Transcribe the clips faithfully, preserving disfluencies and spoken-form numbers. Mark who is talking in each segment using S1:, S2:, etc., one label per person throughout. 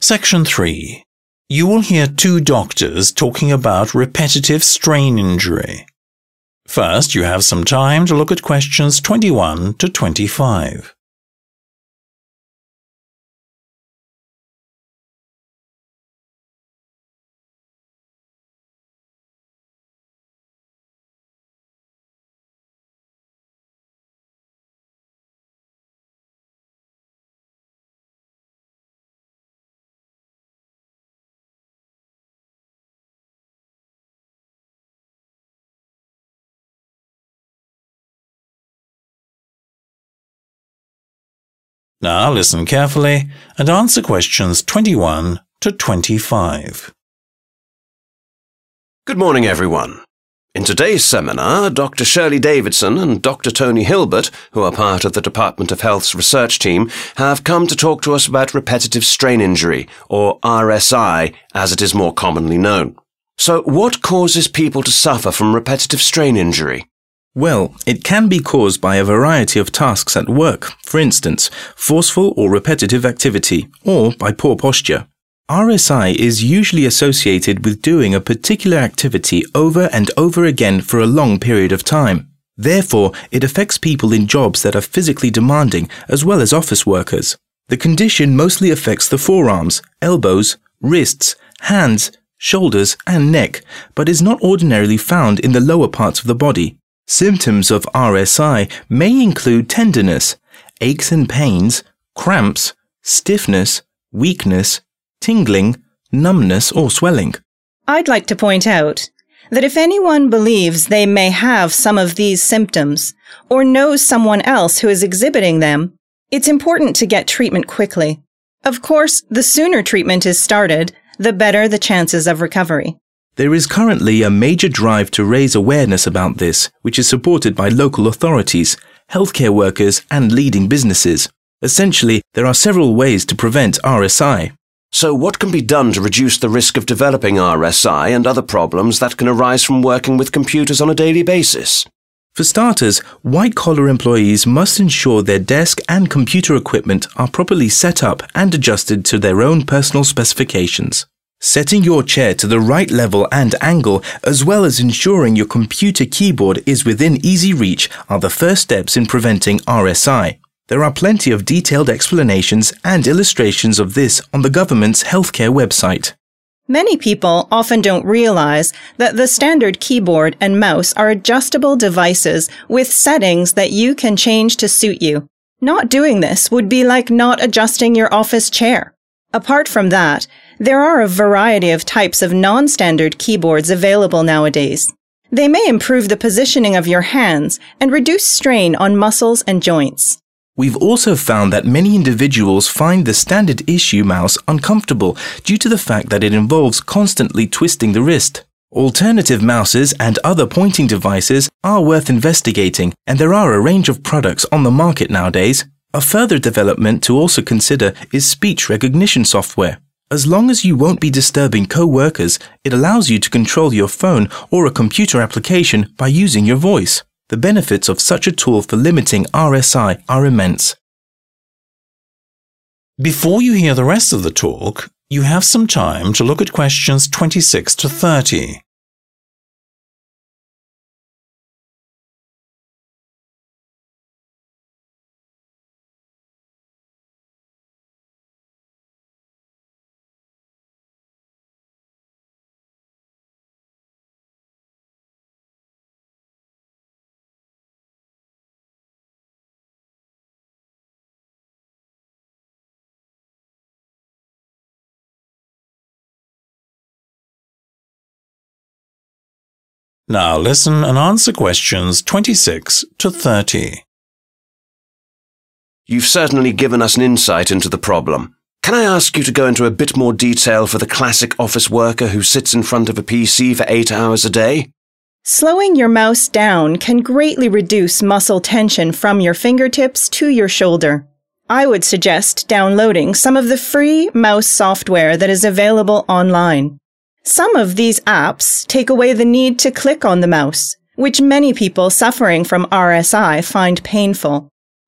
S1: Section three. You will hear two doctors talking about repetitive strain injury. First, you have some time to look at questions twenty-one to twenty-five. Now listen carefully and answer questions twenty-one to twenty-five.
S2: Good morning, everyone. In today's seminar, Doctor Shirley Davidson and Doctor Tony Hilbert, who are part of the Department of Health's research team, have come to talk to us about repetitive strain injury, or R S I, as it is more commonly known. So, what causes people to suffer from repetitive strain injury?
S3: Well, it can be caused by a variety of tasks at work, for instance, forceful or repetitive activity, or by poor posture. R S I is usually associated with doing a particular activity over and over again for a long period of time. Therefore, it affects people in jobs that are physically demanding as well as office workers. The condition mostly affects the forearms, elbows, wrists, hands, shoulders, and neck, but is not ordinarily found in the lower parts of the body. Symptoms of R S I may include tenderness, aches and pains, cramps, stiffness, weakness, tingling, numbness or swelling.
S4: I'd like to point out that if anyone believes they may have some of these symptoms or knows someone else who is exhibiting them, it's important to get treatment quickly. Of course, the sooner treatment is started, the better the chances of recovery.
S3: There is currently a major drive to raise awareness about this, which is supported by local authorities, healthcare workers, and leading businesses. Essentially, there are several ways to prevent R S I.
S2: So what can be done to reduce the risk of developing R S I and other problems that can arise from working with computers on a daily basis?
S3: For starters, white-collar employees must ensure their desk and computer equipment are properly set up and adjusted to their own personal specifications. Setting your chair to the right level and angle, as well as ensuring your computer keyboard is within easy reach, are the first steps in preventing R S I. There are plenty of detailed explanations and illustrations of this on the government's healthcare website.
S4: Many people often don't realize that the standard keyboard and mouse are adjustable devices with settings that you can change to suit you. Not doing this would be like not adjusting your office chair. Apart from that, there are a variety of types of non-standard keyboards available nowadays. They may improve the positioning of your hands and reduce strain on muscles and joints.
S3: We've also found that many individuals find the standard issue mouse uncomfortable due to the fact that it involves constantly twisting the wrist. Alternative mouses and other pointing devices are worth investigating, and there are a range of products on the market nowadays. A further development to also consider is speech recognition software. As long as you won't be disturbing co-workers, it allows you to control your phone or a computer application by using your voice. The benefits of such a tool for limiting R S I are immense.
S1: Before you hear the rest of the talk, you have some time to look at questions twenty-six to thirty. Now listen and answer questions twenty-six to thirty.
S2: You've certainly given us an insight into the problem. Can I ask you to go into a bit more detail for the classic office worker who sits in front of a P C for eight hours a day?
S4: Slowing your mouse down can greatly reduce muscle tension from your fingertips to your shoulder. I would suggest downloading some of the free mouse software that is available online. Some of these apps take away the need to click on the mouse, which many people suffering from R S I find painful.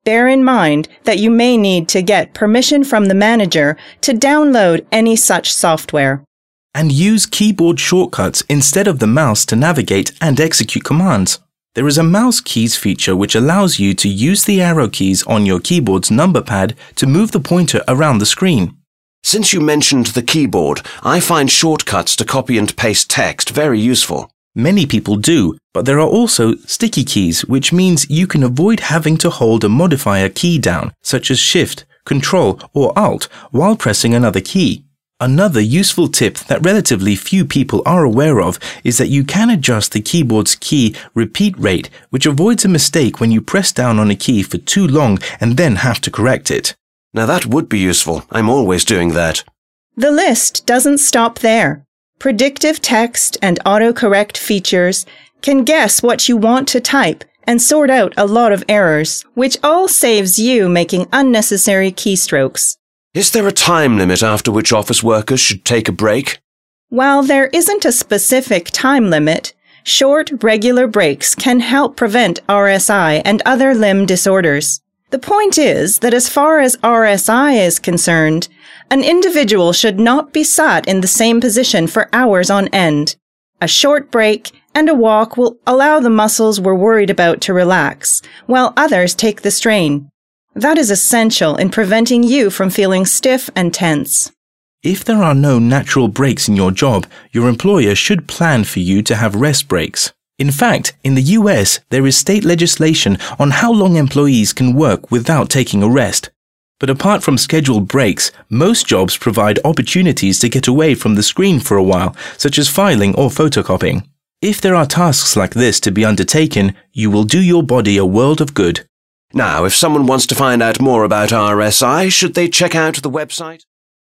S4: Bear in mind that you may need to get permission from the manager to download any such software.
S3: And use keyboard shortcuts instead of the mouse to navigate and execute commands. There is a mouse keys feature which allows you to use the arrow keys on your keyboard's number pad to move the pointer around the screen.
S2: Since you mentioned the keyboard, I find shortcuts to copy and paste text very useful.
S3: Many people do, but there are also sticky keys, which means you can avoid having to hold a modifier key down, such as Shift, Control, or Alt, while pressing another key. Another useful tip that relatively few people are aware of is that you can adjust the keyboard's key repeat rate, which avoids a mistake when you press down on a key for too long and then have to correct it.
S2: Now that would be useful. I'm always doing that.
S4: The list doesn't stop there. Predictive text and autocorrect features can guess what you want to type and sort out a lot of errors, which all saves you making unnecessary keystrokes.
S2: Is there a time limit after which office workers should take a break?
S4: While there isn't a specific time limit, short, regular breaks can help prevent R S I and other limb disorders. The point is that as far as R S I is concerned, an individual should not be sat in the same position for hours on end. A short break and a walk will allow the muscles we're worried about to relax, while others take the strain. That is essential in preventing you from feeling stiff and tense.
S3: If there are no natural breaks in your job, your employer should plan for you to have rest breaks. In fact, in the U S, there is state legislation on how long employees can work without taking a rest. But apart from scheduled breaks, most jobs provide opportunities to get away from the screen for a while, such as filing or photocopying. If there are tasks like this to be undertaken, you will do your body a world of good.
S2: Now, if someone wants to find out more about R S I, should they check out the website?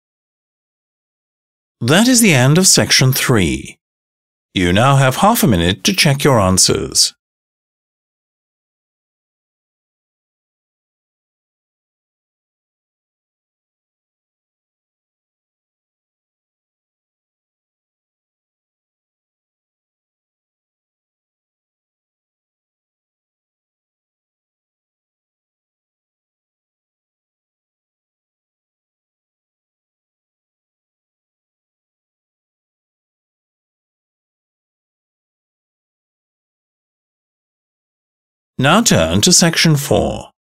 S1: That is the end of section three. You now have half a minute to check your answers. Now turn to section four.